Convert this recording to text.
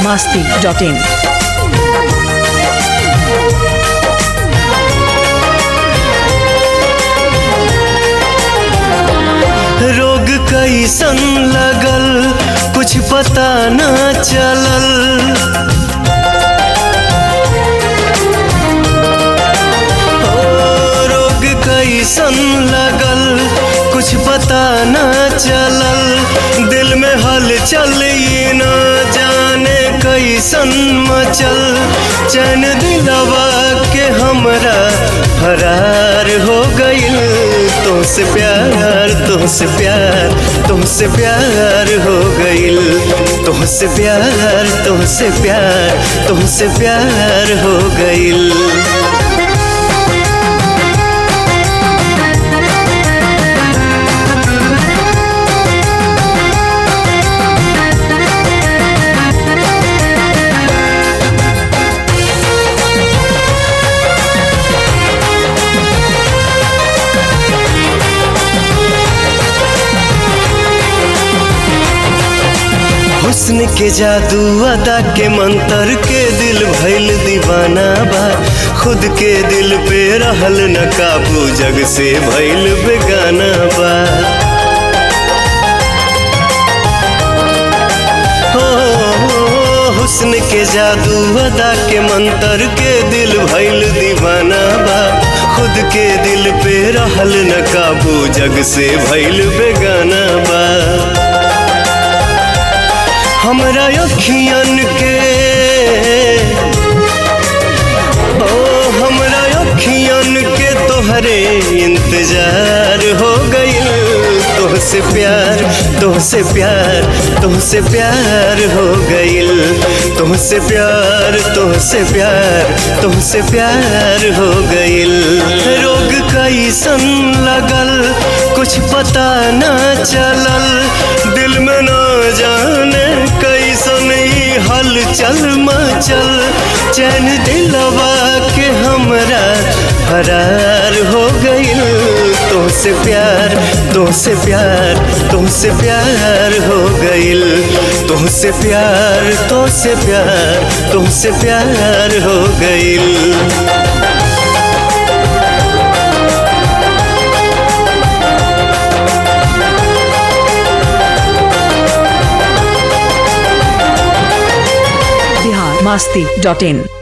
masti.in। रोग कैसन लगल कुछ पता न चलल, रोग कैसन लगल कुछ पता न चलल, दिल में हलचल ये न जाने कैसन मचल, चैन दिलवा के हमरा फरार हो गइल, तुमसे प्यार तुमसे प्यार तुमसे प्यार हो गइल, तुमसे प्यार तुमसे प्यार तुमसे प्यार हो गइल। हुस्न के जादू अदा के मंतर के दिल भइल दीवाना बा, खुद के दिल पे रहल न काबू जग से भइल बेगाना बा। हो हुस्न के जादू अदा के मंतर के दिल भइल दीवाना बा, खुद के दिल पे रहल न काबू जग से भइल बेगाना बा। हमरा अखियन के हमरा अखियन के तोहरे इंतजार हो गइल, तुमसे प्यार तुमसे प्यार तुमसे प्यार हो गइल, तुमसे प्यार तुमसे प्यार तुमसे प्यार हो गइल। रोग कैसन लगल कुछ पता न चलल, दिल में न जाने कैसन ही हलचल मचल, चैन दिलवा के हमरा फरार हो गइल, तुमसे प्यार तुमसे प्यार तुमसे प्यार हो गइल, तुमसे प्यार तुमसे प्यार तुमसे प्यार हो गइल। masti.in।